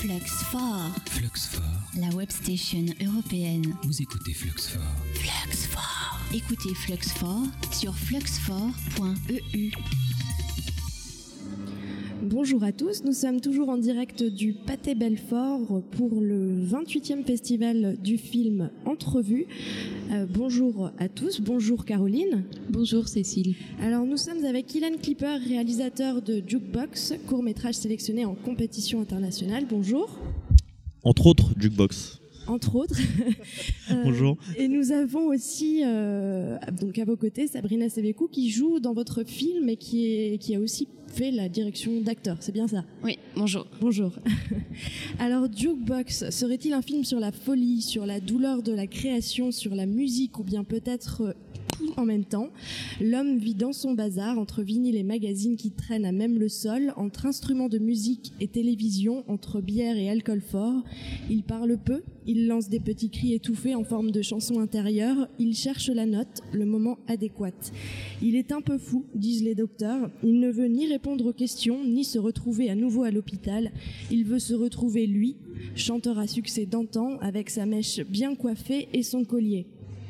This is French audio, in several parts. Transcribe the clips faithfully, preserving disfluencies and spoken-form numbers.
Fluxfort. Fluxfort. La web station européenne. Vous écoutez Fluxfort. Fluxfort. Écoutez Fluxfort sur fluxfort point e u. Bonjour à tous, nous sommes toujours en direct du Pathé Belfort pour le vingt-huitième festival du film Entrevue. Euh, bonjour à tous, bonjour Caroline. Bonjour Cécile. Alors nous sommes avec Ilan Clipper, réalisateur de Jukebox, court-métrage sélectionné en compétition internationale. Bonjour. Entre autres, Jukebox. Entre autres. euh, Bonjour. Et nous avons aussi, euh, donc à vos côtés, Sabrina Sebeku qui joue dans votre film et qui, est, qui a aussi fait la direction d'acteur. C'est bien ça ? Oui, bonjour. Bonjour. Alors, Jukebox, serait-il un film sur la folie, sur la douleur de la création, sur la musique ou bien peut-être euh, tout en même temps ? L'homme vit dans son bazar, entre vinyles et magazines qui traînent à même le sol, entre instruments de musique et télévision, entre bière et alcool fort. Il parle peu, il lance des petits cris étouffés en forme de chansons intérieures, il cherche la note, le moment adéquat. Il est un peu fou, disent les docteurs, il ne veut ni répondre aux questions, ni se retrouver à nouveau à l'hôpital. Il veut se retrouver lui, chanteur à succès d'antan, avec sa mèche bien coiffée et son collier.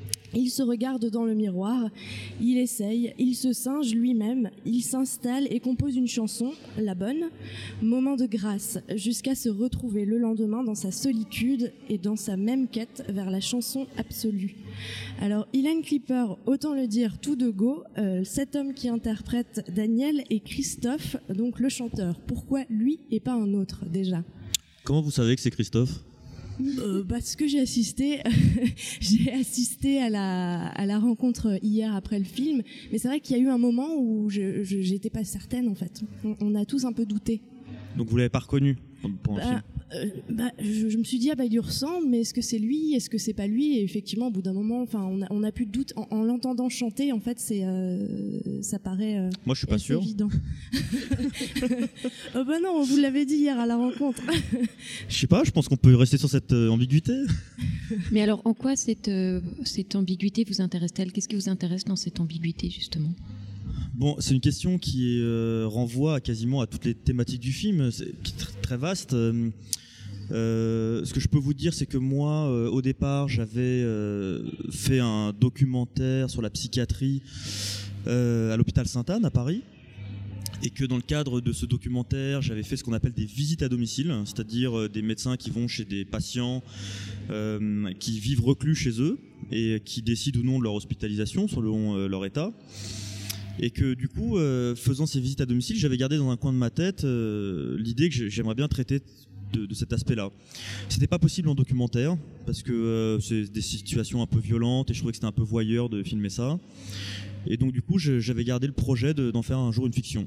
Il se regarde dans le miroir, il essaye, il se singe lui-même, il s'installe et compose une chanson, la bonne, moment de grâce, jusqu'à se retrouver le lendemain dans sa solitude et dans sa même quête vers la chanson absolue. Alors, Ilan Clipper, autant le dire tout de go, euh, cet homme qui interprète Daniel est Christophe, donc le chanteur. Pourquoi lui et pas un autre, déjà ? Comment vous savez que c'est Christophe ? Euh, parce que j'ai assisté, j'ai assisté à la à la rencontre hier après le film, mais c'est vrai qu'il y a eu un moment où je, je j'étais pas certaine en fait. On, on a tous un peu douté. Donc vous l'avez pas reconnu pendant bah, le film ? euh, bah, je, je me suis dit ah bah il lui ressemble, mais est-ce que c'est lui, est-ce que c'est pas lui ? Et effectivement, au bout d'un moment, enfin on a on a plus de doute en, en l'entendant chanter. En fait, c'est euh, ça paraît. Euh, Moi, je suis pas sûr. Évident. Oh bah non, vous l'avez dit hier à la rencontre. Je sais pas. Je pense qu'on peut rester sur cette euh, ambiguïté. Mais alors, en quoi cette euh, cette ambiguïté vous intéresse-t-elle ? Qu'est-ce qui vous intéresse dans cette ambiguïté justement ? Bon, c'est une question qui euh, renvoie à quasiment à toutes les thématiques du film, c'est qui est tr- très vaste. Euh, euh, ce que je peux vous dire, c'est que moi, euh, au départ, j'avais euh, fait un documentaire sur la psychiatrie euh, à l'hôpital Sainte-Anne à Paris, et que dans le cadre de ce documentaire, j'avais fait ce qu'on appelle des visites à domicile, c'est-à-dire euh, des médecins qui vont chez des patients euh, qui vivent reclus chez eux et qui décident ou non de leur hospitalisation selon euh, leur état. Et que du coup, euh, faisant ces visites à domicile, j'avais gardé dans un coin de ma tête euh, l'idée que j'aimerais bien traiter de, de cet aspect-là. C'était pas possible en documentaire parce que euh, c'est des situations un peu violentes et je trouvais que c'était un peu voyeur de filmer ça. Et donc du coup, je, j'avais gardé le projet de, d'en faire un jour une fiction.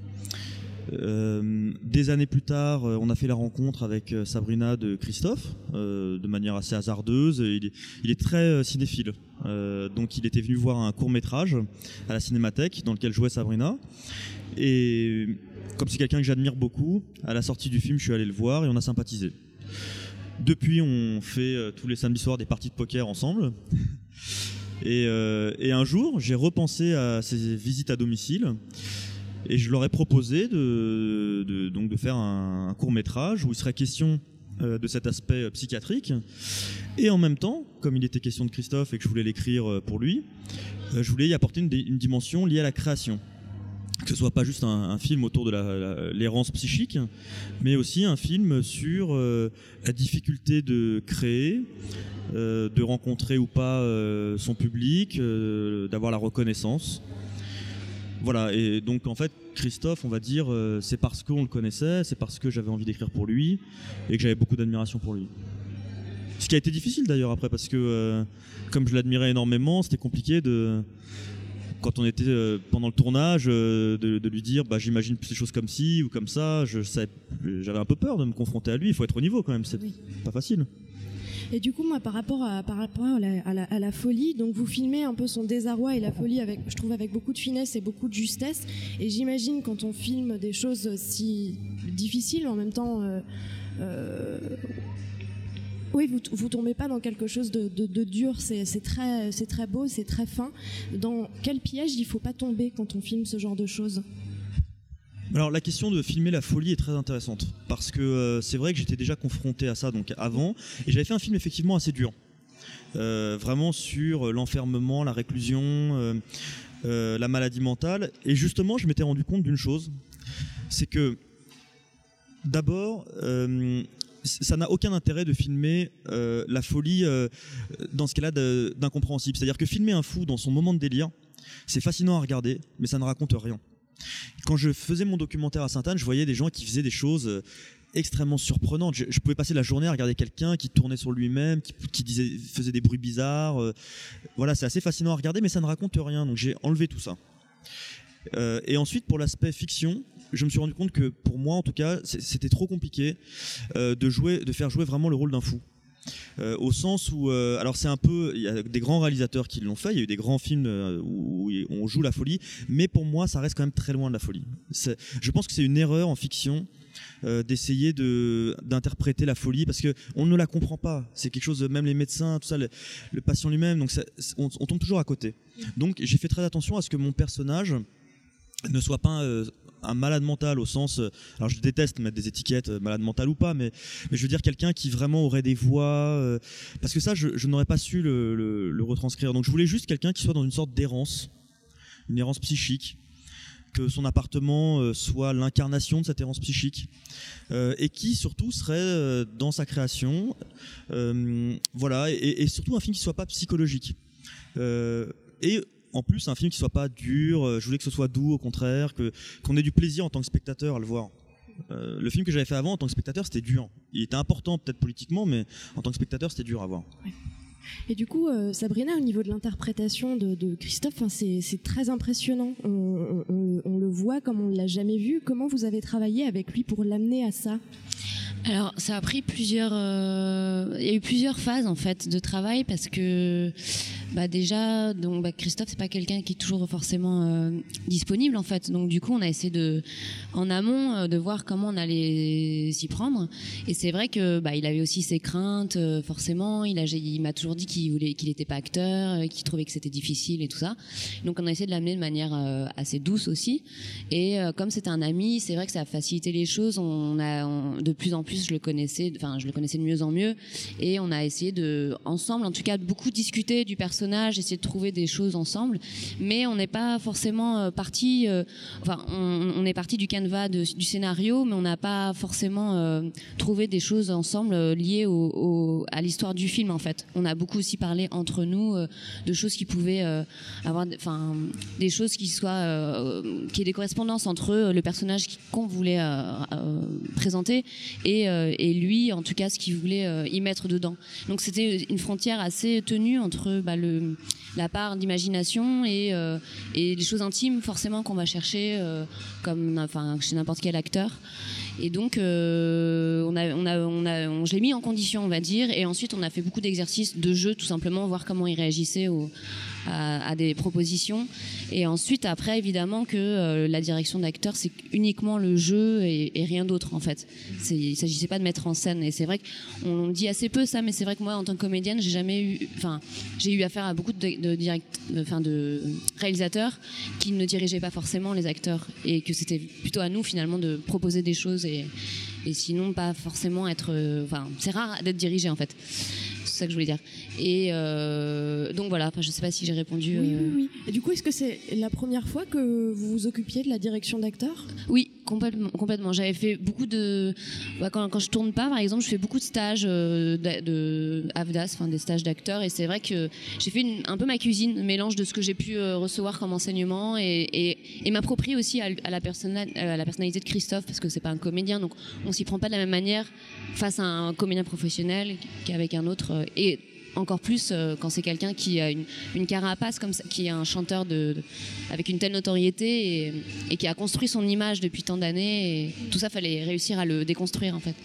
Euh, des années plus tard, on a fait la rencontre avec Sabrina de Christophe euh, de manière assez hasardeuse. Il est, il est très cinéphile, euh, donc il était venu voir un court-métrage à la Cinémathèque dans lequel jouait Sabrina. Et comme c'est quelqu'un que j'admire beaucoup, à la sortie du film, je suis allé le voir et on a sympathisé. Depuis, on fait euh, tous les samedis soirs des parties de poker ensemble. Et, euh, et un jour, j'ai repensé à ces visites à domicile. Et je leur ai proposé de, de, donc de faire un, un court-métrage où il serait question euh, de cet aspect psychiatrique. Et en même temps, comme il était question de Christophe et que je voulais l'écrire pour lui, euh, je voulais y apporter une, une dimension liée à la création. Que ce soit pas juste un, un film autour de la, la, l'errance psychique, mais aussi un film sur euh, la difficulté de créer, euh, de rencontrer ou pas euh, son public, euh, d'avoir la reconnaissance. Voilà, et donc en fait, Christophe, on va dire, euh, c'est parce qu'on le connaissait, c'est parce que j'avais envie d'écrire pour lui et que j'avais beaucoup d'admiration pour lui. Ce qui a été difficile d'ailleurs après, parce que euh, comme je l'admirais énormément, c'était compliqué de, quand on était euh, pendant le tournage, euh, de, de lui dire, bah, j'imagine ces choses comme ci ou comme ça. Je savais, j'avais un peu peur de me confronter à lui. Il faut être au niveau quand même, c'est oui. Pas facile. Et du coup, moi, par rapport à, par rapport à la, à, la, à la folie, donc vous filmez un peu son désarroi et la folie, avec, je trouve, avec beaucoup de finesse et beaucoup de justesse. Et j'imagine, quand on filme des choses si difficiles, en même temps, euh, euh, oui, vous vous tombez pas dans quelque chose de, de, de dur. C'est, c'est très, c'est très beau, c'est très fin. Dans quel piège il faut pas tomber quand on filme ce genre de choses ? Alors la question de filmer la folie est très intéressante parce que euh, c'est vrai que j'étais déjà confronté à ça donc avant et j'avais fait un film effectivement assez dur, euh, vraiment sur l'enfermement, la réclusion, euh, euh, la maladie mentale et justement je m'étais rendu compte d'une chose, c'est que d'abord euh, ça n'a aucun intérêt de filmer euh, la folie euh, dans ce qu'elle a de, d'incompréhensible, c'est-à-dire que filmer un fou dans son moment de délire c'est fascinant à regarder mais ça ne raconte rien. Quand je faisais mon documentaire à Sainte-Anne, je voyais des gens qui faisaient des choses extrêmement surprenantes. Je, je pouvais passer la journée à regarder quelqu'un qui tournait sur lui-même, qui, qui disait, faisait des bruits bizarres. Euh, voilà, c'est assez fascinant à regarder, mais ça ne raconte rien. Donc j'ai enlevé tout ça. Euh, et ensuite, pour l'aspect fiction, je me suis rendu compte que pour moi, en tout cas, c'était trop compliqué euh, de jouer, de faire jouer vraiment le rôle d'un fou. Euh, au sens où, euh, alors c'est un peu, il y a des grands réalisateurs qui l'ont fait, il y a eu des grands films euh, où, où on joue la folie, mais pour moi ça reste quand même très loin de la folie. C'est, je pense que c'est une erreur en fiction euh, d'essayer de, d'interpréter la folie parce qu'on ne la comprend pas, c'est quelque chose, même les médecins, tout ça, le, le patient lui-même, donc ça, on, on tombe toujours à côté. Donc j'ai fait très attention à ce que mon personnage ne soit pas euh, un malade mental au sens, euh, alors je déteste mettre des étiquettes euh, malade mental ou pas, mais, mais je veux dire quelqu'un qui vraiment aurait des voix, euh, parce que ça je, je n'aurais pas su le, le, le retranscrire. Donc je voulais juste quelqu'un qui soit dans une sorte d'errance, une errance psychique, que son appartement euh, soit l'incarnation de cette errance psychique, euh, et qui surtout serait euh, dans sa création, euh, voilà, et, et surtout un film qui soit pas psychologique. Euh, et en plus, un film qui soit pas dur, je voulais que ce soit doux, au contraire, que, qu'on ait du plaisir en tant que spectateur à le voir. Euh, le film que j'avais fait avant, en tant que spectateur, c'était dur. Il était important, peut-être politiquement, mais en tant que spectateur, c'était dur à voir. Ouais. Et du coup, euh, Sabrina, au niveau de l'interprétation de, de Christophe, hein, c'est, c'est très impressionnant. On, on, on, on le voit comme on ne l'a jamais vu. Comment vous avez travaillé avec lui pour l'amener à ça ? Alors, ça a pris plusieurs... Euh, il y a eu plusieurs phases, en fait, de travail, parce que, bah, déjà, donc, bah, Christophe, c'est pas quelqu'un qui est toujours forcément euh, disponible, en fait. Donc, du coup, on a essayé de, en amont, euh, de voir comment on allait s'y prendre. Et c'est vrai que, bah, il avait aussi ses craintes, euh, forcément. Il a, il m'a toujours dit qu'il voulait, qu'il était pas acteur, euh, qu'il trouvait que c'était difficile et tout ça. Donc, on a essayé de l'amener de manière euh, assez douce aussi. Et euh, comme c'était un ami, c'est vrai que ça a facilité les choses. On a, on, de plus en plus, je le connaissais, enfin je le connaissais de mieux en mieux, et on a essayé de, ensemble, en tout cas, de beaucoup discuter du personnage, essayer de trouver des choses ensemble, mais on n'est pas forcément euh, parti, euh, enfin on, on est parti du canevas de, du scénario, mais on n'a pas forcément euh, trouvé des choses ensemble euh, liées au, au, à l'histoire du film en fait. On a beaucoup aussi parlé entre nous euh, de choses qui pouvaient euh, avoir, enfin des choses qui soient, euh, qui aient des correspondances entre eux, le personnage qu'on voulait euh, euh, présenter et euh, et lui, en tout cas, ce qu'il voulait euh, y mettre dedans. Donc c'était une frontière assez tenue entre bah, le, la part d'imagination et, euh, et les choses intimes, forcément, qu'on va chercher euh, comme, enfin, chez n'importe quel acteur. Et donc, euh, on a, on a, on a, on, je l'ai mis en condition, on va dire, et ensuite on a fait beaucoup d'exercices de jeu, tout simplement, voir comment il réagissait au, à, à des propositions. Et ensuite, après, évidemment, que euh, la direction d'acteur, c'est uniquement le jeu et, et rien d'autre, en fait. C'est, il ne s'agissait pas de mettre en scène. Et c'est vrai qu'on dit assez peu ça, mais c'est vrai que moi, en tant que comédienne, j'ai jamais eu, enfin, j'ai eu affaire à beaucoup de, de, direct, enfin, de réalisateurs qui ne dirigeaient pas forcément les acteurs, et que c'était plutôt à nous, finalement, de proposer des choses. Et, et sinon pas forcément être, enfin c'est rare d'être dirigé en fait, c'est ça que je voulais dire. Et euh, donc voilà, enfin je sais pas si j'ai répondu. Oui, euh... oui, oui. Et du coup, est-ce que c'est la première fois que vous vous occupiez de la direction d'acteurs ? Oui, complètement, complètement. J'avais fait beaucoup de, bah, quand, quand je tourne pas, par exemple, je fais beaucoup de stages euh, de, de A V D A S, enfin des stages d'acteurs, et c'est vrai que j'ai fait une, un peu ma cuisine, un mélange de ce que j'ai pu euh, recevoir comme enseignement et, et, et m'approprier aussi à, à, la personna, à la personnalité de Christophe, parce que c'est pas un comédien, donc on s'y prend pas de la même manière face à un comédien professionnel qu'avec un autre, euh, et encore plus euh, quand c'est quelqu'un qui a une, une carapace comme ça, qui est un chanteur de, de, avec une telle notoriété et, et qui a construit son image depuis tant d'années, et tout ça, fallait réussir à le déconstruire en fait.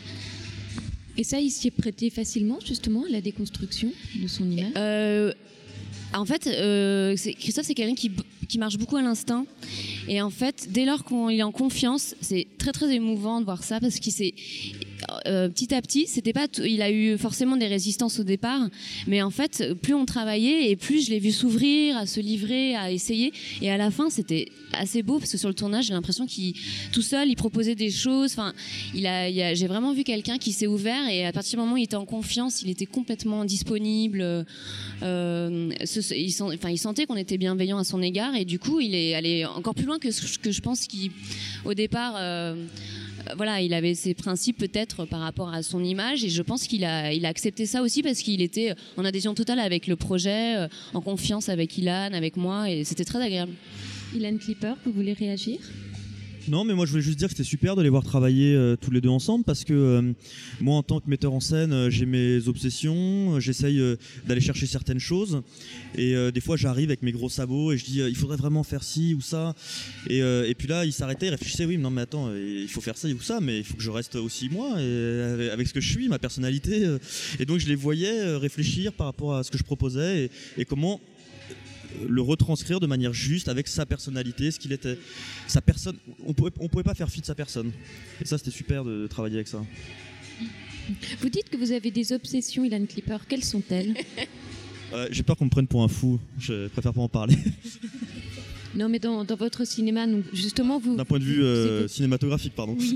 Et ça, il s'y est prêté facilement justement à la déconstruction de son image. euh, En fait, euh, c'est, Christophe, c'est quelqu'un qui, qui marche beaucoup à l'instinct. Et en fait, dès lors qu'il est en confiance, c'est très très émouvant de voir ça, parce qu'il s'est, euh, petit à petit, c'était pas, t- il a eu forcément des résistances au départ, mais en fait, plus on travaillait et plus je l'ai vu s'ouvrir, à se livrer, à essayer. Et à la fin, c'était assez beau parce que sur le tournage, j'ai l'impression qu'il, tout seul, il proposait des choses. Enfin, il a, il a, j'ai vraiment vu quelqu'un qui s'est ouvert et à partir du moment où il était en confiance, il était complètement disponible. Euh, ce, il, sent, enfin, il sentait qu'on était bienveillant à son égard et du coup, il est allé encore plus loin que ce que je pense qu'au départ. Euh, Voilà, il avait ses principes peut-être par rapport à son image et je pense qu'il a, il a accepté ça aussi parce qu'il était en adhésion totale avec le projet, en confiance avec Ilan, avec moi et c'était très agréable. Ilan Clipper, vous voulez réagir ? Non, mais moi je voulais juste dire que c'était super de les voir travailler euh, tous les deux ensemble parce que euh, moi en tant que metteur en scène euh, j'ai mes obsessions, euh, j'essaye euh, d'aller chercher certaines choses et euh, des fois j'arrive avec mes gros sabots et je dis euh, il faudrait vraiment faire ci ou ça et, euh, et puis là il s'arrêtait, il réfléchissait oui mais non mais attends il faut faire ça ou ça mais il faut que je reste aussi moi et, avec ce que je suis, ma personnalité euh, et donc je les voyais euh, réfléchir par rapport à ce que je proposais et, et comment le retranscrire de manière juste avec sa personnalité, ce qu'il était, sa personne. On pouvait, on pouvait pas faire fi de sa personne. Et ça, c'était super de, de travailler avec ça. Vous dites que vous avez des obsessions, Ilan Clipper. Quelles sont-elles ? euh, J'ai peur qu'on me prenne pour un fou. Je préfère pas en parler. Non, mais dans, dans votre cinéma, donc, justement, vous... D'un point de vue euh, cinématographique, pardon. Oui.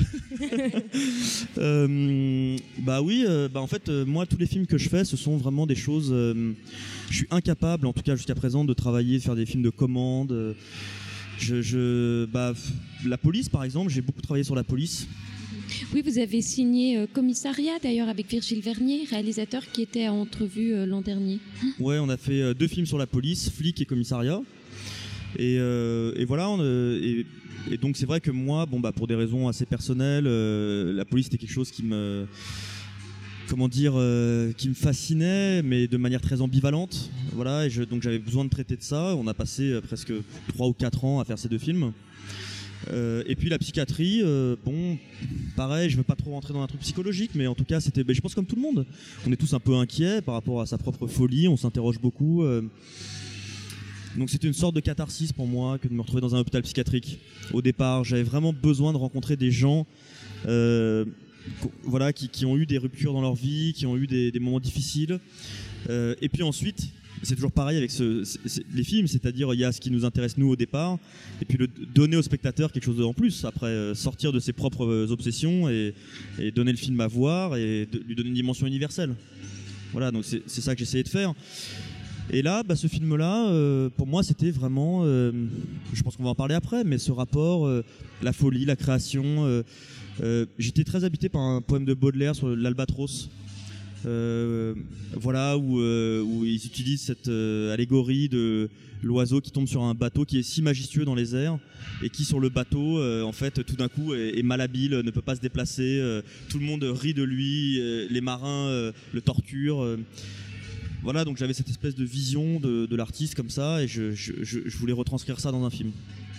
euh, bah oui, euh, bah en fait, euh, moi, tous les films que je fais, ce sont vraiment des choses... Euh, je suis incapable, en tout cas jusqu'à présent, de travailler, de faire des films de commande. Euh, je, je, bah, la police, par exemple, j'ai beaucoup travaillé sur la police. Oui, vous avez signé euh, Commissariat, d'ailleurs, avec Virgile Vernier, réalisateur qui était à Entrevue euh, l'an dernier. Ouais, on a fait euh, deux films sur la police, Flic et Commissariat. Et, euh, et voilà, on, euh, et, et donc c'est vrai que moi, bon bah pour des raisons assez personnelles, euh, la police c'était quelque chose qui me, comment dire, euh, qui me fascinait, mais de manière très ambivalente. Voilà, et je, donc j'avais besoin de traiter de ça. On a passé euh, presque trois ou quatre ans à faire ces deux films. Euh, et puis la psychiatrie, euh, bon, pareil, je veux pas trop rentrer dans un truc psychologique, mais en tout cas c'était, ben, je pense comme tout le monde, on est tous un peu inquiets par rapport à sa propre folie, on s'interroge beaucoup. Euh, Donc c'était une sorte de catharsis pour moi que de me retrouver dans un hôpital psychiatrique. Au départ, j'avais vraiment besoin de rencontrer des gens euh, voilà, qui, qui ont eu des ruptures dans leur vie, qui ont eu des, des moments difficiles. Euh, et puis ensuite, c'est toujours pareil avec ce, c'est, c'est, les films, c'est-à-dire il y a ce qui nous intéresse nous au départ, et puis le, donner au spectateur quelque chose en plus, après euh, sortir de ses propres obsessions et, et donner le film à voir et de, lui donner une dimension universelle. Voilà, donc c'est, c'est ça que j'essayais de faire. Et là, bah, ce film-là, euh, pour moi, c'était vraiment, euh, je pense qu'on va en parler après, mais ce rapport, euh, la folie, la création. Euh, euh, j'étais très habité par un poème de Baudelaire sur l'albatros, euh, voilà, où, euh, où ils utilisent cette euh, allégorie de l'oiseau qui tombe sur un bateau qui est si majestueux dans les airs et qui, sur le bateau, euh, en fait, tout d'un coup, est, est malhabile, ne peut pas se déplacer. Euh, tout le monde rit de lui, euh, les marins euh, le torturent. Euh, Voilà, donc j'avais cette espèce de vision de, de l'artiste comme ça et je, je, je voulais retranscrire ça dans un film.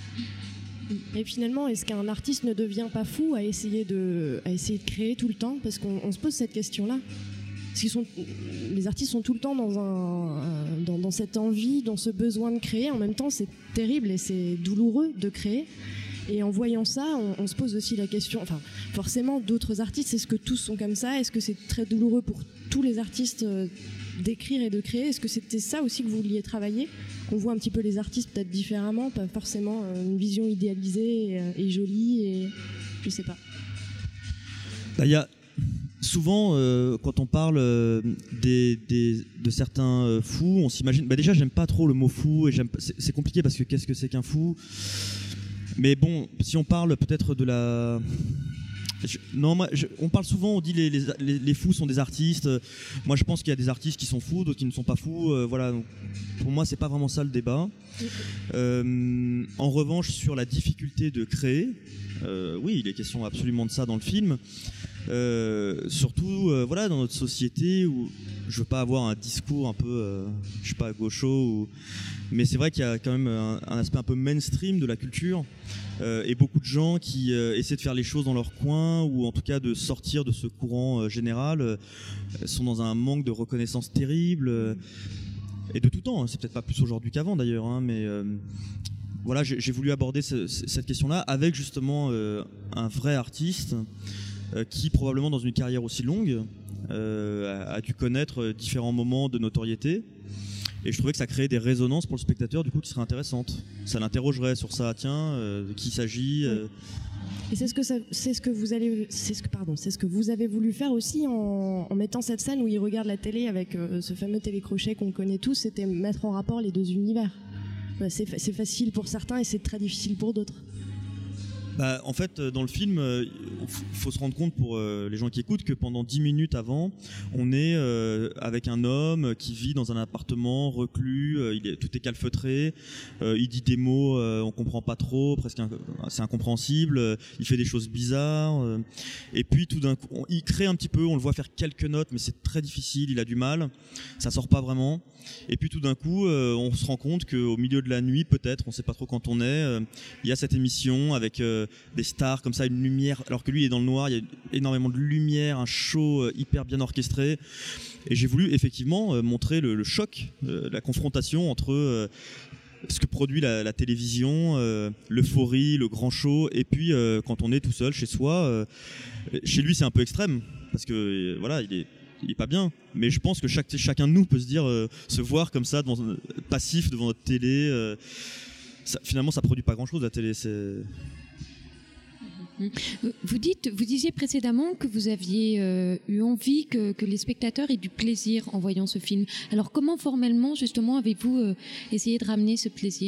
Et finalement, est-ce qu'un artiste ne devient pas fou à essayer de, à essayer de créer tout le temps ? Parce qu'on on se pose cette question-là. Parce qu'ils sont, les artistes sont tout le temps dans, un, dans, dans cette envie, dans ce besoin de créer. En même temps, c'est terrible et c'est douloureux de créer. Et en voyant ça, on, on se pose aussi la question, enfin, forcément, d'autres artistes, est-ce que tous sont comme ça ? Est-ce que c'est très douloureux pour tous les artistes euh, d'écrire et de créer ? Est-ce que c'était ça aussi que vous vouliez travailler ? Qu'on voit un petit peu les artistes peut-être différemment, pas forcément euh, une vision idéalisée et, euh, et jolie, et je sais pas. Il y a souvent, euh, quand on parle euh, des, des, de certains euh, fous, on s'imagine... Bah déjà, j'aime pas trop le mot fou, et j'aime, c'est, c'est compliqué parce que qu'est-ce que c'est qu'un fou ? Mais bon, si on parle peut-être de la... Je, non, moi, je, on parle souvent, on dit les, les, les fous sont des artistes. Moi, je pense qu'il y a des artistes qui sont fous, d'autres qui ne sont pas fous. Euh, voilà. Donc, pour moi, c'est pas vraiment ça le débat. Euh, en revanche, sur la difficulté de créer, euh, oui, il est question absolument de ça dans le film. Euh, surtout, euh, voilà, dans notre société où je veux pas avoir un discours un peu, euh, je sais pas, gaucho, ou... mais c'est vrai qu'il y a quand même un, un aspect un peu mainstream de la culture. Euh, et beaucoup de gens qui euh, essaient de faire les choses dans leur coin ou en tout cas de sortir de ce courant euh, général euh, sont dans un manque de reconnaissance terrible euh, et de tout temps, hein. C'est peut-être pas plus aujourd'hui qu'avant d'ailleurs, hein, mais euh, voilà, j'ai, j'ai voulu aborder ce, cette question-là avec justement euh, un vrai artiste euh, qui probablement dans une carrière aussi longue euh, a, a dû connaître différents moments de notoriété. Et je trouvais que ça créait des résonances pour le spectateur du coup qui seraient intéressantes. Ça l'interrogerait sur ça, tiens, euh, de qui il s'agit. Euh... Et c'est ce que ça, c'est ce que vous allez, c'est ce que pardon, c'est ce que vous avez voulu faire aussi en, en mettant cette scène où il regarde la télé avec euh, ce fameux télécrochet qu'on connaît tous. C'était mettre en rapport les deux univers. Bah, c'est, c'est facile pour certains et c'est très difficile pour d'autres. Bah, en fait, dans le film, il euh, faut se rendre compte pour euh, les gens qui écoutent que pendant dix minutes avant, on est euh, avec un homme qui vit dans un appartement reclus, euh, il est, tout est calfeutré, euh, il dit des mots, euh, on comprend pas trop, presque un, c'est incompréhensible, euh, il fait des choses bizarres, euh, et puis tout d'un coup, on, il crée un petit peu, on le voit faire quelques notes, mais c'est très difficile, il a du mal, ça sort pas vraiment. Et puis tout d'un coup, euh, on se rend compte qu'au milieu de la nuit, peut-être, on sait pas trop quand on est, euh, il y a cette émission avec euh, des stars comme ça, une lumière, alors que lui il est dans le noir, il y a énormément de lumière, un show euh, hyper bien orchestré. Et j'ai voulu effectivement euh, montrer le, le choc, euh, la confrontation entre euh, ce que produit la, la télévision, euh, l'euphorie, le grand show, et puis euh, quand on est tout seul chez soi. Euh, chez lui c'est un peu extrême, parce que euh, voilà, il est il est pas bien, mais je pense que chaque, chacun de nous peut se dire, euh, se voir comme ça, devant, euh, passif devant notre télé, euh, ça, finalement ça produit pas grand chose la télé. C'est... Vous dites, vous disiez précédemment que vous aviez euh, eu envie que, que les spectateurs aient du plaisir en voyant ce film. Alors comment formellement justement avez-vous euh, essayé de ramener ce plaisir ?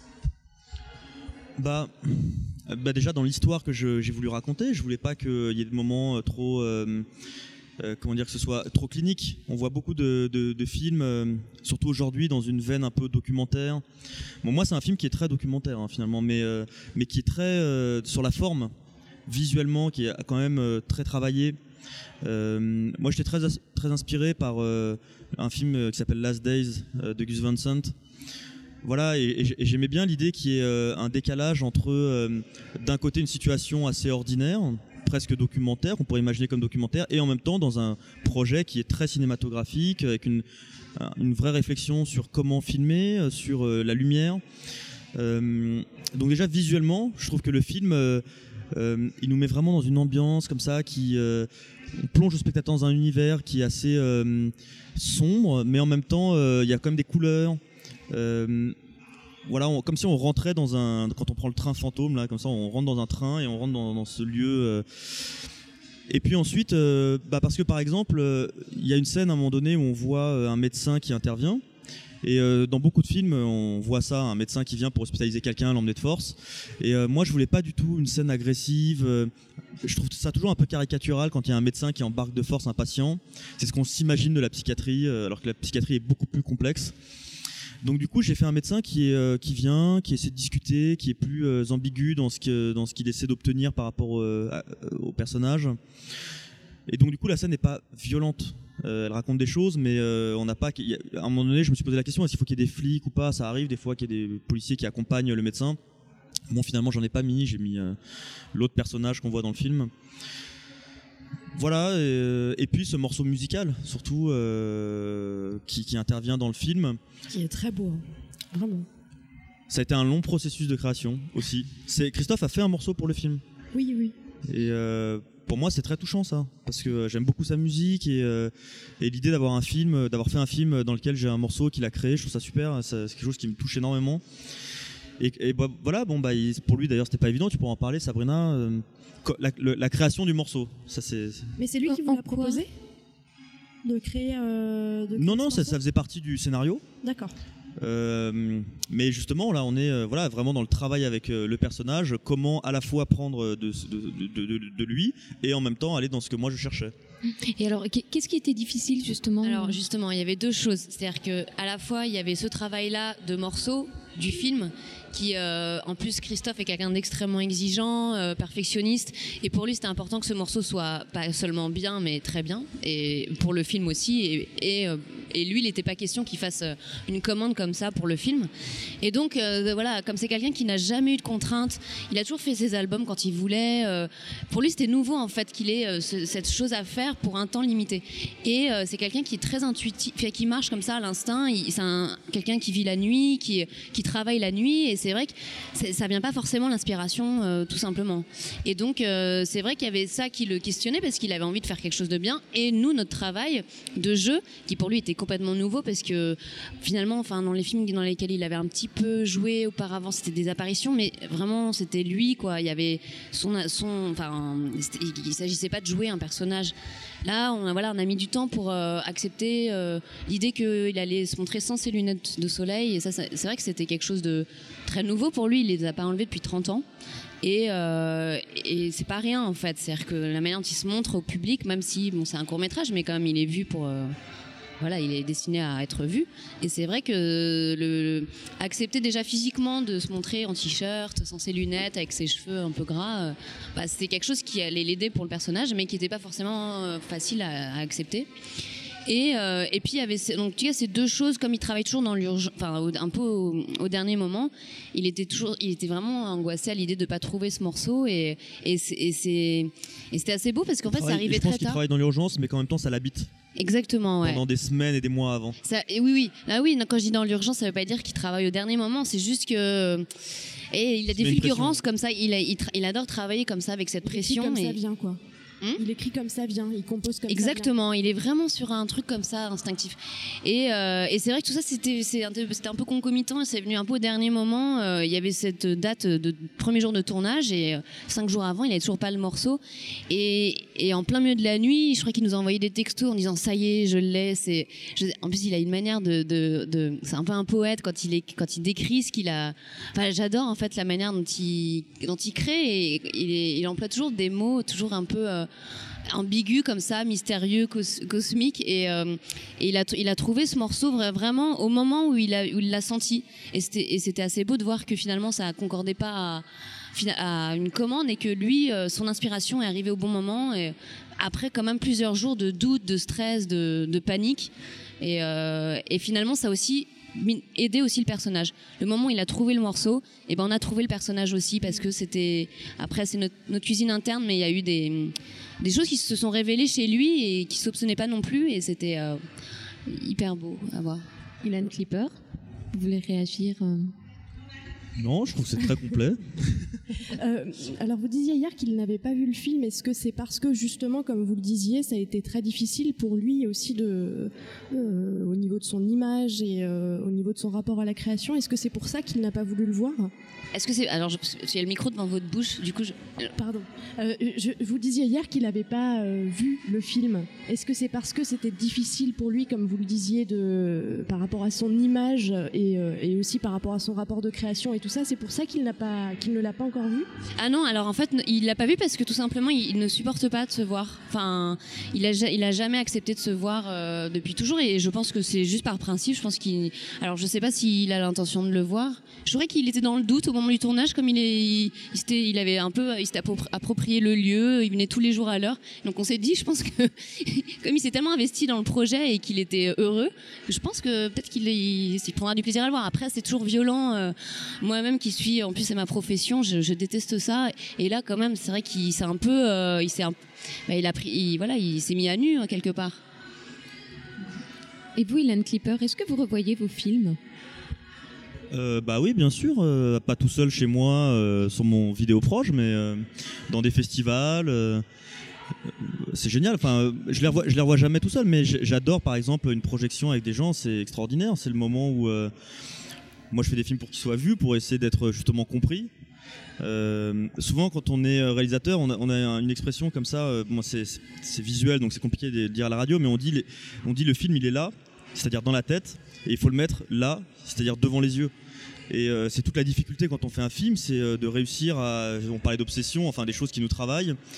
Bah, bah déjà dans l'histoire que je, j'ai voulu raconter, je voulais pas qu'il y ait de moments trop euh, Euh, comment dire, que ce soit trop clinique. On voit beaucoup de, de, de films, euh, surtout aujourd'hui, dans une veine un peu documentaire. Bon, moi, c'est un film qui est très documentaire, hein, finalement, mais, euh, mais qui est très euh, sur la forme, visuellement, qui est quand même euh, très travaillé. Euh, moi, j'étais très, très inspiré par euh, un film qui s'appelle Last Days euh, de Gus Van Sant. Voilà, et, et j'aimais bien l'idée qu'il y ait euh, un décalage entre, euh, d'un côté, une situation assez ordinaire, presque documentaire, qu'on pourrait imaginer comme documentaire, et en même temps dans un projet qui est très cinématographique, avec une, une vraie réflexion sur comment filmer, sur euh, la lumière. Euh, donc déjà visuellement, je trouve que le film, euh, euh, il nous met vraiment dans une ambiance comme ça, qui euh, on plonge le spectateur dans un univers qui est assez euh, sombre, mais en même temps, euh, il y a quand même des couleurs. Euh, Voilà, on, comme si on rentrait dans un, quand on prend le train fantôme là, comme ça, on rentre dans un train et on rentre dans, dans ce lieu. Euh, et puis ensuite, euh, bah parce que par exemple, il euh, y a une scène à un moment donné où on voit euh, un médecin qui intervient. Et euh, dans beaucoup de films, on voit ça, un médecin qui vient pour hospitaliser quelqu'un, l'emmener de force. Et euh, moi, je voulais pas du tout une scène agressive. Euh, je trouve ça toujours un peu caricatural quand il y a un médecin qui embarque de force un patient. C'est ce qu'on s'imagine de la psychiatrie, euh, alors que la psychiatrie est beaucoup plus complexe. Donc du coup, j'ai fait un médecin qui, est, euh, qui vient, qui essaie de discuter, qui est plus euh, ambigu dans ce, que, dans ce qu'il essaie d'obtenir par rapport euh, à, au personnage. Et donc du coup, la scène n'est pas violente. Euh, elle raconte des choses, mais euh, on n'a pas. À un moment donné, je me suis posé la question, est-ce qu'il faut qu'il y ait des flics ou pas ? Ça arrive des fois qu'il y ait des policiers qui accompagnent le médecin. Bon, finalement, j'en ai pas mis. J'ai mis euh, l'autre personnage qu'on voit dans le film. Voilà, et, et puis ce morceau musical, surtout, euh, qui, qui intervient dans le film. Qui est très beau, hein. Vraiment. Ça a été un long processus de création aussi. C'est, Christophe a fait un morceau pour le film. Oui, oui. Et euh, pour moi, c'est très touchant ça, parce que j'aime beaucoup sa musique et, euh, et l'idée d'avoir un film, d'avoir fait un film dans lequel j'ai un morceau qu'il a créé, je trouve ça super. C'est quelque chose qui me touche énormément. Et, et bah, voilà, bon bah pour lui d'ailleurs c'était pas évident. Tu pourras en parler, Sabrina. Euh, la, le, la création du morceau, ça c'est. Mais c'est lui qui vous l'a proposé de créer. Euh, de créer non non, ça, ça faisait partie du scénario. D'accord. Euh, mais justement là on est euh, voilà vraiment dans le travail avec euh, le personnage, comment à la fois prendre de, de, de, de, de lui et en même temps aller dans ce que moi je cherchais. Et alors qu'est-ce qui était difficile justement ? Alors justement il y avait deux choses, c'est-à-dire que à la fois il y avait ce travail-là de morceaux du film qui euh, en plus Christophe est quelqu'un d'extrêmement exigeant, euh, perfectionniste, et pour lui c'était important que ce morceau soit pas seulement bien mais très bien, et pour le film aussi, et, et, euh, Et lui, il n'était pas question qu'il fasse une commande comme ça pour le film. Et donc, euh, voilà, comme c'est quelqu'un qui n'a jamais eu de contraintes, il a toujours fait ses albums quand il voulait. Euh, pour lui, c'était nouveau en fait qu'il ait euh, ce, cette chose à faire pour un temps limité. Et euh, c'est quelqu'un qui est très intuitif, qui marche comme ça à l'instinct. Il, c'est un, quelqu'un qui vit la nuit, qui, qui travaille la nuit. Et c'est vrai que c'est, ça vient pas forcément l'inspiration, euh, tout simplement. Et donc, euh, c'est vrai qu'il y avait ça qui le questionnait parce qu'il avait envie de faire quelque chose de bien. Et nous, notre travail de jeu, qui pour lui était complètement nouveau parce que finalement, enfin, dans les films dans lesquels il avait un petit peu joué auparavant, c'était des apparitions, mais vraiment, c'était lui, quoi. Il y avait son, son, enfin, il, il s'agissait pas de jouer un personnage. Là, on a, voilà, on a mis du temps pour euh, accepter euh, l'idée qu'il allait se montrer sans ses lunettes de soleil. Et ça, ça, c'est vrai que c'était quelque chose de très nouveau pour lui. Il les a pas enlevées depuis trente ans. Et, euh, et c'est pas rien en fait, c'est-à-dire que la manière dont il se montre au public, même si bon, c'est un court-métrage, mais quand même il est vu pour, euh, voilà, il est destiné à être vu. Et c'est vrai que le, le, accepter déjà physiquement de se montrer en t-shirt, sans ses lunettes, avec ses cheveux un peu gras, euh, bah, c'était quelque chose qui allait l'aider pour le personnage, mais qui n'était pas forcément euh, facile à, à accepter. Et, euh, et puis il y avait donc tu vois, ces deux choses, comme il travaille toujours dans l'urgence, enfin au, un peu au, au dernier moment, il était toujours, il était vraiment angoissé à l'idée de pas trouver ce morceau et et c'est, et, c'est, et c'était assez beau parce qu'en fait ça arrivait très tard. Je pense qu'il travaille dans l'urgence, mais qu'en même temps ça l'habite. Exactement, ouais. Pendant des semaines et des mois avant. Ça, et oui, oui, ah oui. Quand je dis dans l'urgence, ça veut pas dire qu'il travaille au dernier moment. C'est juste que et il a des fulgurances comme ça. Il, a, il, tra- il adore travailler comme ça avec cette il pression. Comme et... ça vient quoi. Hum il écrit comme ça vient, il compose comme Exactement, ça. Exactement, il est vraiment sur un truc comme ça, instinctif. Et, euh, et c'est vrai que tout ça, c'était, c'est un, c'était un peu concomitant et c'est venu un peu au dernier moment. Euh, il y avait cette date de premier jour de tournage et euh, cinq jours avant, il n'avait toujours pas le morceau. Et, et en plein milieu de la nuit, je crois qu'il nous a envoyé des textos en disant ça y est, je l'ai. C'est, je, en plus, il a une manière de, de, de, c'est un peu un poète quand il est, quand il décrit ce qu'il a. Enfin, j'adore en fait la manière dont il, dont il crée et il, est, il emploie toujours des mots, toujours un peu. Euh, ambigu comme ça, mystérieux, cos- cosmique et, euh, et il, a t- il a trouvé ce morceau vra- vraiment au moment où il, a, où il l'a senti et c'était, et c'était assez beau de voir que finalement ça concordait pas à, à une commande et que lui, euh, son inspiration est arrivée au bon moment et après quand même plusieurs jours de doute, de stress, de, de panique et, euh, et finalement ça a aussi aider aussi le personnage. Le moment où il a trouvé le morceau, et ben on a trouvé le personnage aussi parce que c'était après c'est notre, notre cuisine interne, mais il y a eu des des choses qui se sont révélées chez lui et qui soupçonnaient pas non plus et c'était euh, hyper beau à voir. Ilan Clipper, vous voulez réagir euh... Non, je trouve que c'est très complet. euh, alors vous disiez hier qu'il n'avait pas vu le film. Est-ce que c'est parce que justement, comme vous le disiez, ça a été très difficile pour lui aussi de, euh, au niveau de son image et euh, au niveau de son rapport à la création? Est-ce que c'est pour ça qu'il n'a pas voulu le voir? Est-ce que c'est alors je, il y a le micro devant votre bouche, du coup je... Pardon. Euh, je, vous disiez hier qu'il n'avait pas euh, vu le film. Est-ce que c'est parce que c'était difficile pour lui, comme vous le disiez, de par rapport à son image et, euh, et aussi par rapport à son rapport de création et tout ça, c'est pour ça qu'il n'a pas, qu'il ne l'a pas encore vu? Ah non, alors en fait, il l'a pas vu parce que tout simplement, il, il ne supporte pas de se voir. Enfin, il a, il a jamais accepté de se voir euh, depuis toujours et je pense que c'est juste par principe. Je pense qu'il, alors je sais pas s'il a l'intention de le voir. Je trouvais qu'il était dans le doute au moment du tournage, comme il est, il, il, s'était, il avait un peu, il s'était approprié le lieu, il venait tous les jours à l'heure. Donc on s'est dit, je pense que comme il s'est tellement investi dans le projet et qu'il était heureux, je pense que peut-être qu'il il, il prendra du plaisir à le voir. Après, c'est toujours violent. Euh, moi-même qui suis, en plus c'est ma profession, je, je déteste ça. Et là, quand même, c'est vrai qu'il s'est un peu, euh, il s'est, un, bah, il a pris, il, voilà, il s'est mis à nu hein, quelque part. Et vous, Ilan Clipper, est-ce que vous revoyez vos films? Euh, bah oui, bien sûr, euh, pas tout seul chez moi euh, sur mon vidéoproche, mais euh, dans des festivals. Euh, c'est génial. Enfin, je les revois, je les revois jamais tout seul, mais j'adore par exemple une projection avec des gens, c'est extraordinaire. C'est le moment où euh, moi je fais des films pour qu'ils soient vus, pour essayer d'être justement compris. Euh, souvent quand on est réalisateur, on a, on a une expression comme ça. Euh, bon, c'est, c'est, c'est visuel, donc c'est compliqué de le dire à la radio, mais on dit, les, on dit le film il est là, c'est-à-dire dans la tête, et il faut le mettre là, c'est-à-dire devant les yeux. Et euh, c'est toute la difficulté quand on fait un film, c'est euh, de réussir à, on parlait d'obsession, enfin des choses qui nous travaillent,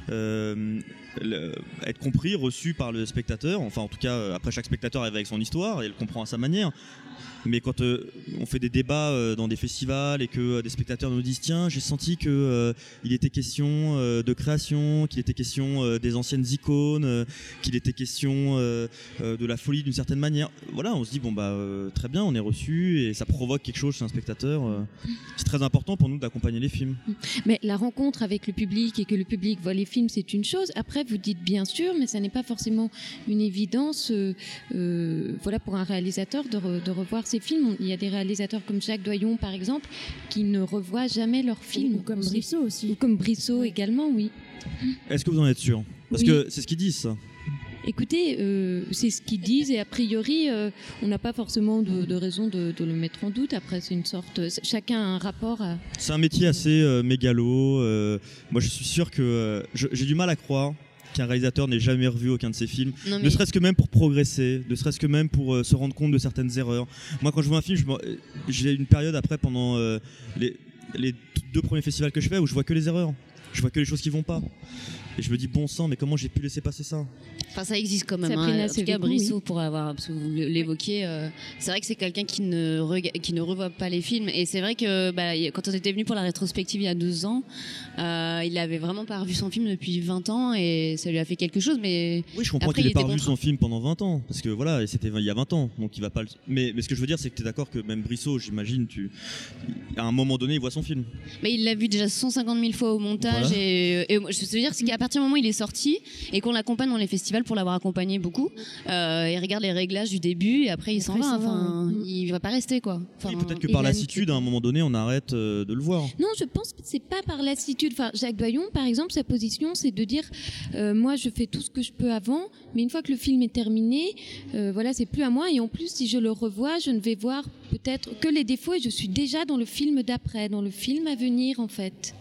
euh, le, être compris, reçu par le spectateur. Enfin, en tout cas, euh, après chaque spectateur arrive avec son histoire et le comprend à sa manière. Mais quand euh, on fait des débats euh, dans des festivals et que euh, des spectateurs nous disent tiens, j'ai senti que euh, il était question euh, de création, qu'il était question euh, des anciennes icônes, euh, qu'il était question euh, euh, de la folie d'une certaine manière. Voilà, on se dit bon bah euh, très bien, on est reçu et ça provoque quelque chose chez un spectateur. Euh, c'est très important pour nous d'accompagner les films. Mais la rencontre avec le public et que le public voit les films, c'est une chose. Après, vous dites bien sûr, mais ça n'est pas forcément une évidence. Euh, euh, voilà, pour un réalisateur de, re, de revoir ses films. Il y a des réalisateurs comme Jacques Doyon, par exemple, qui ne revoient jamais leurs films. Ou comme Brissot aussi. Ou comme Brissot ouais. également, oui. Est-ce que vous en êtes sûr? Parce oui. que c'est ce qu'ils disent, ça. Écoutez, euh, c'est ce qu'ils disent et a priori, euh, on n'a pas forcément de, de raison de, de le mettre en doute. Après, c'est une sorte... Chacun a un rapport à... C'est un métier assez euh, mégalo. Euh, moi, je suis sûr que... Euh, je, j'ai du mal à croire qu'un réalisateur n'ait jamais revu aucun de ses films, non, mais... ne serait-ce que même pour progresser, ne serait-ce que même pour euh, se rendre compte de certaines erreurs. Moi, quand je vois un film, je me... j'ai une période après, pendant euh, les, les deux premiers festivals que je fais, où je vois que les erreurs. Je vois que les choses qui vont pas. Et je me dis, bon sang, mais comment j'ai pu laisser passer ça? Enfin, ça existe quand même. Hein. En tout cas, Brissot, oui. pour avoir, parce que vous l'évoquiez, euh, c'est vrai que c'est quelqu'un qui ne, rega- qui ne revoit pas les films. Et c'est vrai que bah, quand on était venu pour la rétrospective il y a deux ans, euh, il avait vraiment pas revu son film depuis vingt ans et ça lui a fait quelque chose. Mais oui, je comprends après, qu'il n'ait pas revu contre... son film pendant vingt ans. Parce que voilà, et c'était il y a vingt ans. Donc il va pas le... mais, mais ce que je veux dire, c'est que tu es d'accord que même Brissot, j'imagine, tu... à un moment donné, il voit son film. Mais il l'a vu déjà cent cinquante mille fois au montage. Voilà. Et, et je veux dire, c'est qu'à partir du moment où il est sorti, et qu'on l'accompagne dans les festivals pour l'avoir accompagné beaucoup, euh, il regarde les réglages du début et après il s'en va, enfin va, il va pas rester quoi. Enfin, oui, peut-être que par lassitude à un moment donné on arrête euh, de le voir. Non, je pense que c'est pas par lassitude. Enfin, Jacques Doyon par exemple, sa position c'est de dire euh, moi je fais tout ce que je peux avant, mais une fois que le film est terminé, euh, voilà, c'est plus à moi et en plus si je le revois, je ne vais voir peut-être que les défauts et je suis déjà dans le film d'après, dans le film à venir en fait.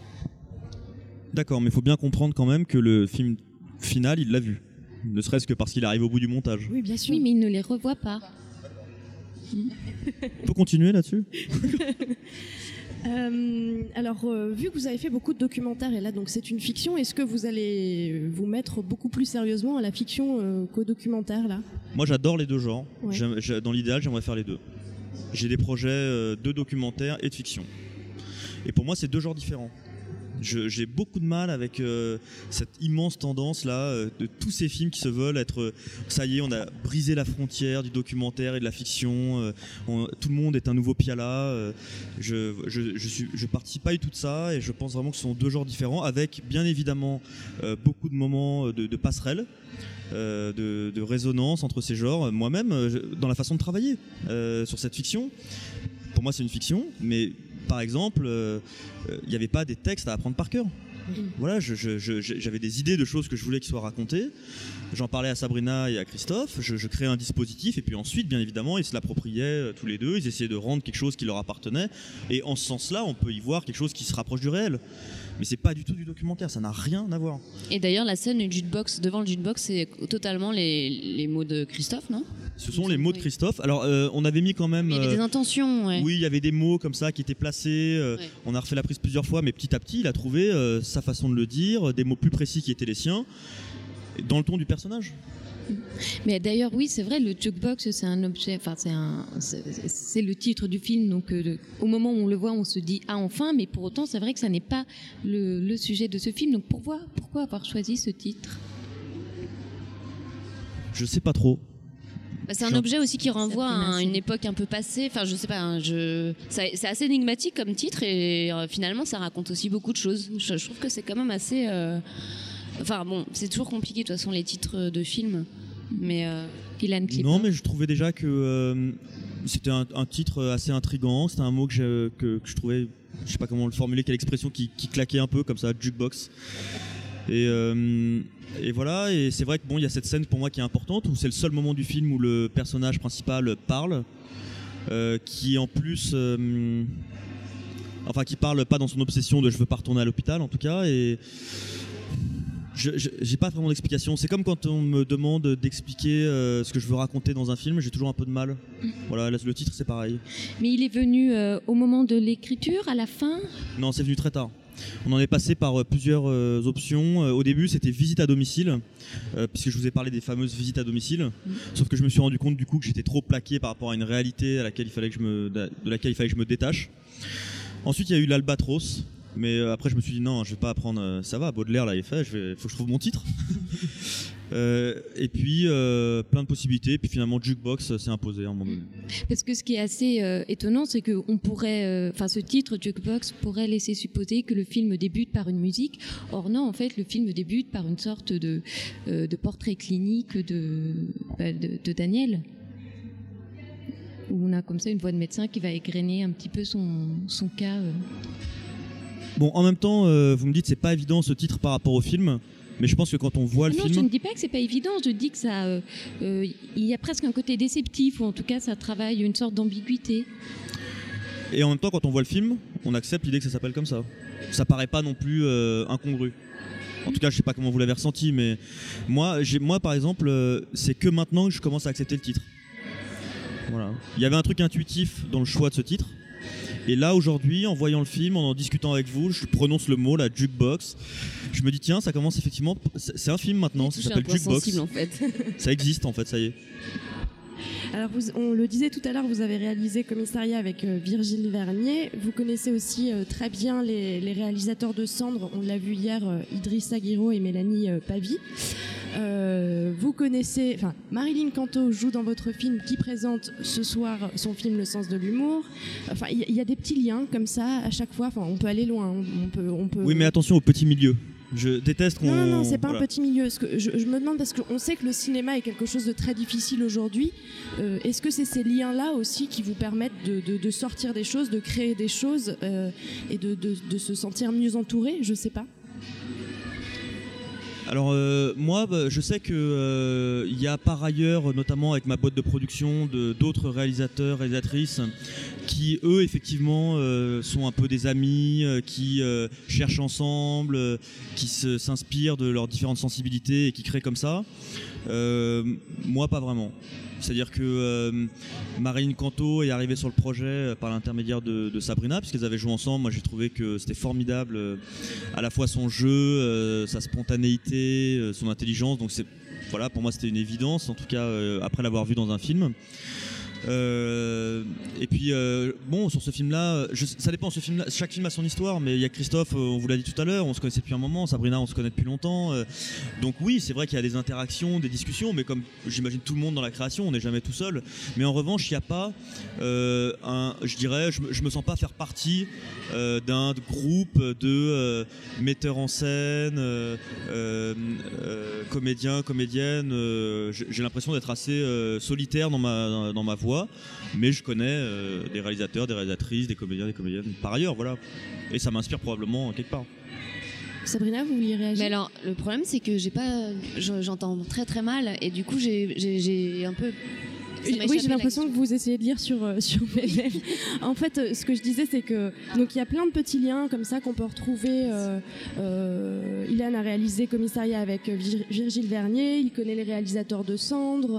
D'accord, mais il faut bien comprendre quand même que le film final, il l'a vu. Ne serait-ce que parce qu'il arrive au bout du montage. Oui, bien sûr. Oui, mais il ne les revoit pas. On peut continuer là-dessus? euh, Alors, euh, vu que vous avez fait beaucoup de documentaires, et là, donc c'est une fiction, est-ce que vous allez vous mettre beaucoup plus sérieusement à la fiction euh, qu'au documentaire, là? Moi, j'adore les deux genres. Ouais. J'aime, j'ai, dans l'idéal, j'aimerais faire les deux. J'ai des projets euh, de documentaire et de fiction. Et pour moi, c'est deux genres différents. Je, j'ai beaucoup de mal avec euh, cette immense tendance là euh, de tous ces films qui se veulent être euh, ça y est, on a brisé la frontière du documentaire et de la fiction, euh, on, tout le monde est un nouveau Piala. euh, je, je, je, suis, je participe pas du tout de ça et je pense vraiment que ce sont deux genres différents avec bien évidemment euh, beaucoup de moments de, de passerelle, euh, de, de résonance entre ces genres. Moi-même euh, dans la façon de travailler euh, sur cette fiction, pour moi c'est une fiction, mais par exemple, il euh, n'y avait pas des textes à apprendre par cœur. Voilà, je, je, je, j'avais des idées de choses que je voulais qu'ils soient racontées. J'en parlais à Sabrina et à Christophe. Je, je créais un dispositif et puis ensuite, bien évidemment, ils se l'appropriaient euh, tous les deux. Ils essayaient de rendre quelque chose qui leur appartenait. Et en ce sens-là, on peut y voir quelque chose qui se rapproche du réel. Mais c'est pas du tout du documentaire, ça n'a rien à voir. Et d'ailleurs, la scène du jukebox, devant le jukebox, c'est totalement les, les mots de Christophe, non? Ce sont les mots de Christophe. Alors, euh, on avait mis quand même... Il y avait des intentions, ouais. Oui, il y avait des mots comme ça qui étaient placés. Euh, ouais. On a refait la prise plusieurs fois, mais petit à petit, il a trouvé euh, sa façon de le dire, des mots plus précis qui étaient les siens, dans le ton du personnage. Mais d'ailleurs, oui, c'est vrai, le jukebox, c'est un objet, enfin, c'est, un, c'est, c'est le titre du film, donc euh, au moment où on le voit, on se dit ah enfin, mais pour autant, c'est vrai que ça n'est pas le, le sujet de ce film. Donc pourquoi, pourquoi avoir choisi ce titre? Je sais pas trop. Bah, c'est un objet aussi qui renvoie à une époque un peu passée. Enfin, je sais pas. Hein, je... C'est assez énigmatique comme titre et euh, finalement, ça raconte aussi beaucoup de choses. Je, je trouve que c'est quand même assez. Euh... Enfin bon, c'est toujours compliqué de toute façon les titres de films, mais euh... non, mais je trouvais déjà que euh, c'était un, un titre assez intriguant. C'était un mot que je, que, que je trouvais, je sais pas comment le formuler, quelle expression qui, qui claquait un peu comme ça, jukebox. Et, euh, et voilà, et c'est vrai que bon, il y a cette scène pour moi qui est importante où c'est le seul moment du film où le personnage principal parle, euh, qui en plus, euh, enfin qui parle pas dans son obsession de je veux pas retourner à l'hôpital en tout cas, et je, je, j'ai pas vraiment d'explication. C'est comme quand on me demande d'expliquer euh, ce que je veux raconter dans un film, j'ai toujours un peu de mal. Voilà, le titre c'est pareil. Mais il est venu euh, au moment de l'écriture, à la fin? Non, c'est venu très tard. On en est passé par euh, plusieurs euh, options. Euh, au début, c'était visite à domicile, euh, puisque je vous ai parlé des fameuses visites à domicile. Mmh. Sauf que je me suis rendu compte du coup que j'étais trop plaqué par rapport à une réalité à laquelle il fallait que je me, de laquelle il fallait que je me détache. Ensuite, il y a eu l'Albatros. Mais euh, après, je me suis dit non, je vais pas apprendre. Euh, ça va, Baudelaire là, il est fait. Il faut que je trouve mon titre. euh, et puis euh, plein de possibilités. Et puis finalement, Jukebox s'est imposé à un moment donné. Parce que ce qui est assez euh, étonnant, c'est que on pourrait, enfin, euh, ce titre Jukebox pourrait laisser supposer que le film débute par une musique. Or non, en fait, le film débute par une sorte de, euh, de portrait clinique de, bah, de, de Daniel. Où on a comme ça une voix de médecin qui va égrener un petit peu son, son cas. Euh. Bon, en même temps, euh, vous me dites c'est pas évident ce titre par rapport au film, mais je pense que quand on voit le non, film... Non, je ne dis pas que c'est pas évident, je dis que ça, euh, euh, il y a presque un côté déceptif, ou en tout cas ça travaille une sorte d'ambiguïté. Et en même temps, quand on voit le film, on accepte l'idée que ça s'appelle comme ça. Ça paraît pas non plus euh, incongru. En tout cas, je sais pas comment vous l'avez ressenti, mais moi, j'ai, moi par exemple, euh, c'est que maintenant que je commence à accepter le titre. Voilà. Il y avait un truc intuitif dans le choix de ce titre. Et là, aujourd'hui, en voyant le film, en en discutant avec vous, je prononce le mot, la Jukebox. Je me dis, tiens, ça commence effectivement... C'est un film maintenant, ça s'appelle Jukebox. Sensible, en fait. Ça existe, en fait, ça y est. Alors, vous, on le disait tout à l'heure, vous avez réalisé Commissariat avec euh, Virgile Vernier. Vous connaissez aussi euh, très bien les, les réalisateurs de Cendres. On l'a vu hier, euh, Idrissa Guiraud et Mélanie euh, Pavie. Euh, vous connaissez, enfin, Marilyn Canto joue dans votre film qui présente ce soir son film Le Sens de l'humour. Enfin, il y, y a des petits liens comme ça à chaque fois. Enfin, on peut aller loin. On peut, on peut. Oui, mais attention au petit milieu. Je déteste qu'on... Non, non, non, c'est pas voilà. un petit milieu. Ce que je, je me demande, parce qu'on sait que le cinéma est quelque chose de très difficile aujourd'hui. Euh, est-ce que c'est ces liens-là aussi qui vous permettent de, de, de sortir des choses, de créer des choses euh, et de, de, de se sentir mieux entouré? Je sais pas. Alors euh, moi, bah, je sais que euh, y a par ailleurs, notamment avec ma boîte de production, de, d'autres réalisateurs, réalisatrices, qui eux effectivement euh, sont un peu des amis, euh, qui euh, cherchent ensemble, euh, qui se, s'inspirent de leurs différentes sensibilités et qui créent comme ça. Euh, moi, pas vraiment. C'est-à-dire que euh, Marilyn Canto est arrivée sur le projet euh, par l'intermédiaire de, de Sabrina, puisqu'elles avaient joué ensemble. Moi, j'ai trouvé que c'était formidable, euh, à la fois son jeu, euh, sa spontanéité, euh, son intelligence. Donc, c'est, voilà, pour moi, c'était une évidence, en tout cas, euh, après l'avoir vu dans un film. Euh, et puis euh, bon, sur ce film-là, je, ça dépend. Ce film-là, chaque film a son histoire, mais il y a Christophe, on vous l'a dit tout à l'heure, on se connaissait depuis un moment. Sabrina, on se connaît depuis longtemps. Euh, donc oui, c'est vrai qu'il y a des interactions, des discussions, mais comme j'imagine tout le monde dans la création, on n'est jamais tout seul. Mais en revanche, il n'y a pas, euh, un, je dirais, je, je me sens pas faire partie euh, d'un groupe de euh, metteurs en scène, euh, euh, euh, comédiens, comédiennes. Euh, j'ai l'impression d'être assez euh, solitaire dans ma dans ma voix. Mais je connais euh, des réalisateurs, des réalisatrices, des comédiens, des comédiennes par ailleurs, voilà. Et ça m'inspire probablement quelque part. Sabrina, vous vouliez réagir? Mais alors, le problème, c'est que j'ai pas, j'entends très très mal, et du coup, j'ai, j'ai, j'ai un peu. Oui, j'ai l'impression que vous essayez de lire sur, euh, sur mes lèvres. En fait, euh, ce que je disais, c'est que donc il y a plein de petits liens comme ça qu'on peut retrouver. Euh, euh, Ilan a réalisé Commissariat avec Vir- Virgile Vernier. Il connaît les réalisateurs de Cendres.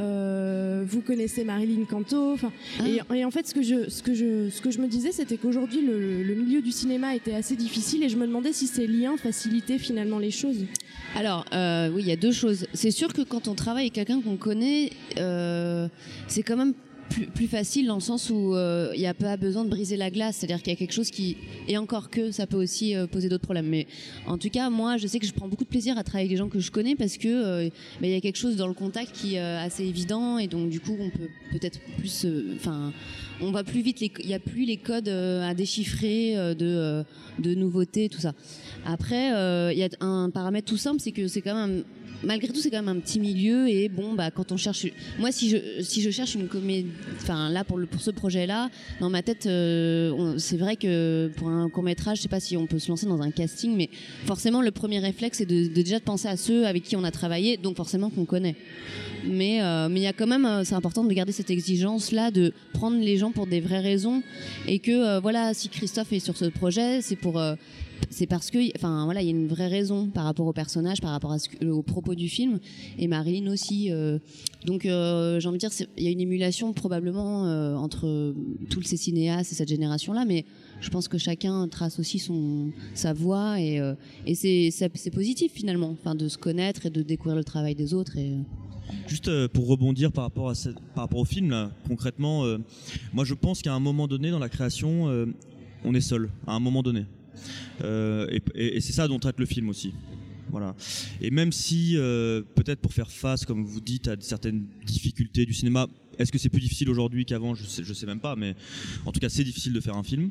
Euh, vous connaissez Marilyn Canto. Enfin, ah. et, et en fait, ce que je, ce que je, ce que je me disais, c'était qu'aujourd'hui, le, le milieu du cinéma était assez difficile, et je me demandais si ces liens facilitaient finalement les choses. Alors, euh, oui, il y a deux choses. C'est sûr que quand on travaille avec quelqu'un qu'on connaît, euh, c'est quand même plus, plus facile dans le sens où il euh, n'y a pas besoin de briser la glace. C'est-à-dire qu'il y a quelque chose qui... Et encore que, ça peut aussi euh, poser d'autres problèmes. Mais en tout cas, moi, je sais que je prends beaucoup de plaisir à travailler avec des gens que je connais parce que euh, bah, y a quelque chose dans le contact qui est euh, assez évident, et donc du coup, on peut peut-être plus... Enfin... Euh, on va plus vite, il n'y a plus les codes euh, à déchiffrer euh, de, euh, de nouveautés, tout ça. Après, il euh, y a un paramètre tout simple, c'est que c'est quand même, malgré tout, c'est quand même un petit milieu, et bon, bah, quand on cherche, moi, si je, si je cherche une comédie, enfin, là, pour, le, pour ce projet-là, dans ma tête, euh, on, c'est vrai que pour un court-métrage, je sais pas si on peut se lancer dans un casting, mais forcément, le premier réflexe, c'est de, de déjà de penser à ceux avec qui on a travaillé, donc forcément qu'on connaît. Mais euh, mais il y a quand même, euh, c'est important de garder cette exigence là, de prendre les gens pour des vraies raisons, et que euh, voilà, si Christophe est sur ce projet, c'est pour euh, c'est parce que, enfin voilà, il y a une vraie raison par rapport au personnage, par rapport à ce, au propos du film, et Marilyn aussi. Euh, donc euh, j'ai envie de dire, il y a une émulation probablement euh, entre tous ces cinéastes et cette génération-là, mais je pense que chacun trace aussi son sa voie et, euh, et c'est, c'est c'est positif finalement, enfin de se connaître et de découvrir le travail des autres. Et juste euh, pour rebondir par rapport à cette, par rapport au film là, concrètement, euh, moi je pense qu'à un moment donné dans la création, euh, on est seul à un moment donné, euh, et, et, et c'est ça dont traite le film aussi. Voilà. Et même si euh, peut-être pour faire face, comme vous dites, à certaines difficultés du cinéma, est-ce que c'est plus difficile aujourd'hui qu'avant ? Je sais, je sais même pas, mais en tout cas c'est difficile de faire un film.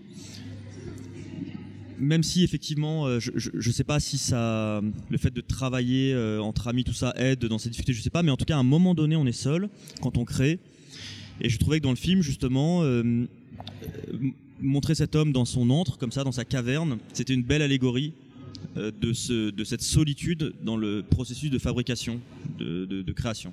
Même si effectivement, je, je, je sais pas si ça, le fait de travailler euh, entre amis, tout ça aide dans ces difficultés, je sais pas, mais en tout cas à un moment donné on est seul quand on crée. Et je trouvais que dans le film justement, euh, montrer cet homme dans son antre, comme ça, dans sa caverne, c'était une belle allégorie euh, de, ce, de cette solitude dans le processus de fabrication, de, de, de création.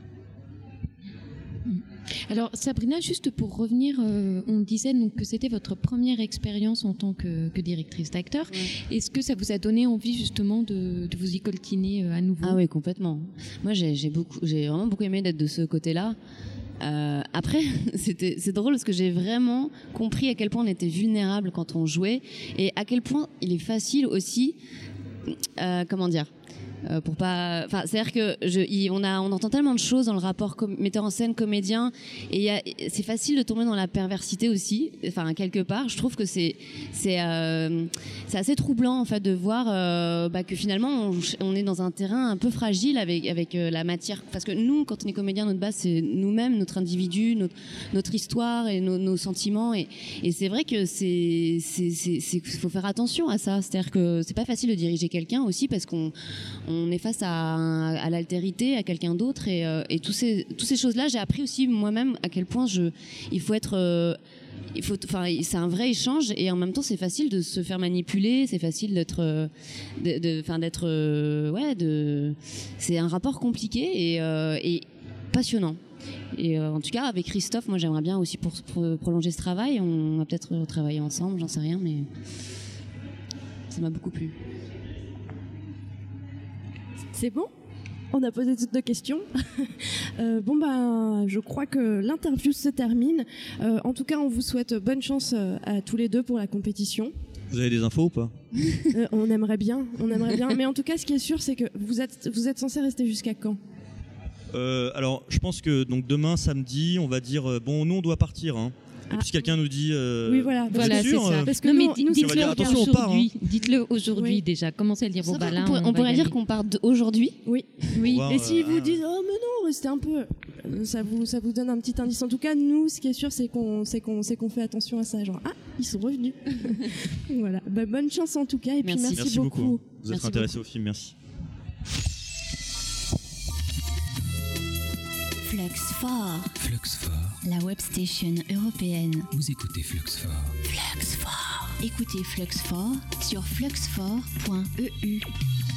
Alors Sabrina, juste pour revenir, euh, on disait donc que c'était votre première expérience en tant que, que directrice d'acteur. Ouais. Est-ce que ça vous a donné envie justement de, de vous y coltiner euh, à nouveau ? Ah oui, complètement. Moi j'ai, j'ai, beaucoup, j'ai vraiment beaucoup aimé d'être de ce côté-là. Euh, après, c'était, c'est drôle parce que j'ai vraiment compris à quel point on était vulnérable quand on jouait et à quel point il est facile aussi, euh, comment dire, euh, pour pas, enfin, c'est-à-dire que je, il, on a, on entend tellement de choses dans le rapport com- metteur en scène comédien et y a, c'est facile de tomber dans la perversité aussi. Enfin, quelque part, je trouve que c'est, c'est, euh, c'est assez troublant en fait de voir euh, bah, que finalement on, on est dans un terrain un peu fragile avec avec euh, la matière, parce que nous, quand on est comédien, notre base c'est nous-mêmes, notre individu, notre notre histoire et nos, nos sentiments et, et c'est vrai que c'est c'est c'est, c'est faut faire attention à ça. C'est-à-dire que c'est pas facile de diriger quelqu'un aussi parce qu'on on est face à, un, à l'altérité, à quelqu'un d'autre et, euh, et tous ces, toutes ces choses-là, j'ai appris aussi moi-même à quel point je, il faut être... Euh, il faut, enfin, c'est un vrai échange et en même temps c'est facile de se faire manipuler, c'est facile d'être, de, de, enfin, d'être, euh, ouais, de, c'est un rapport compliqué et, euh, et passionnant. Et euh, en tout cas avec Christophe, moi j'aimerais bien aussi pour, pour prolonger ce travail, on va peut-être travailler ensemble, j'en sais rien, mais ça m'a beaucoup plu. C'est bon ? On a posé toutes nos questions. euh, bon ben, je crois que l'interview se termine. Euh, en tout cas, on vous souhaite bonne chance à tous les deux pour la compétition. Vous avez des infos ou pas ? euh, On aimerait bien, on aimerait bien. Mais en tout cas, ce qui est sûr, c'est que vous êtes, vous êtes censé rester jusqu'à quand ? euh, Alors, je pense que donc demain, samedi, on va dire euh, bon, nous on doit partir. Hein. Et puis si quelqu'un nous dit euh, oui voilà, voilà sûr, c'est ça. Euh, parce que non, nous, mais nous, dites-le dire, attention, on part, hein. Dites-le aujourd'hui oui. déjà. Commencez à le dire. Bon, bah, là, on pourrait, on on pourrait dire qu'on part aujourd'hui. Oui. Oui. Voir, et s'ils euh, vous disent oh mais non, restez un peu, ça vous ça vous donne un petit indice. En tout cas, nous, ce qui est sûr, c'est qu'on c'est qu'on c'est qu'on fait attention à ça. Genre ah, ils sont revenus. Voilà. Bah, bonne chance en tout cas. Et merci. puis merci, merci beaucoup. beaucoup. Vous êtes merci intéressé beaucoup. au film. Merci. Fluxfort. Fluxfort. La web station européenne. Vous écoutez Fluxfort. Fluxfort. Écoutez Fluxfort sur fluxfort point e u.